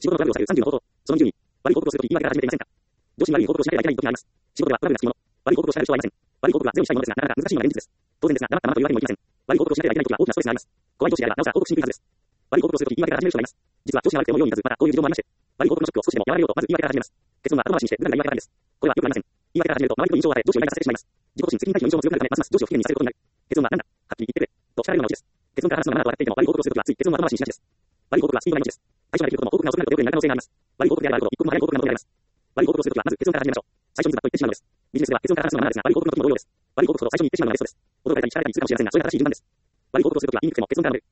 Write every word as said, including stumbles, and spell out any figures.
仕事のトラブルを避けるさんじゅうの方法。そのにじゅうに、悪い行動をするとき言い訳が始めていませんか？上司に悪い行動をしなければいけない時があります。仕事ではトラブルがつきもの。悪い行動をしなければ人はいません。悪い行動はゼロにしたいものですが、なかなか難しいのが現実です。当然ですが、黙ったままというわけにもいきません。悪い行動をしなければいけない時は大きなストレスがあります。怖い上司であれば、なおさら報告しにくいはずです。悪い行動をするとき言い訳から始める人がいます。実は上司が悪くても用にならず、またこういう事情もありまして、悪い行動のショックを少しでも和らげようと、まず言い訳から始めます。結論は後回しにして、無駄な言い訳からです。これは良くありません。言い訳から始めると、周りと印象を与え、上司をイライラさせてしまいます。自己個人責任回避の印象も強くなるため、ますます上司を不機嫌にさせることになる。結論はなんだ、はっきり言ってくれ、と叱られるのがオチです。結論から話すのが長くわかっていても、悪い行動をするときはつい結論は後回しにしがちです。悪い行動はスピードが命です。最初ができることも報告が遅くなると良くなる可能性があります。悪い行動であるほど、一刻も早い報告が求められます。悪い行動をするときは、まず結論から始めましょう。最初にズバッと言ってしまうのです。ビジネスでは結論から話すのがマナーですが、悪い行動の時も同様です。悪い行動こそ最初に言ってしまうのがベストです。驚かれたり叱られたりするかもしれませんが、それが正しい順番です。悪い行動をするときは言いにくくても結論から述べる。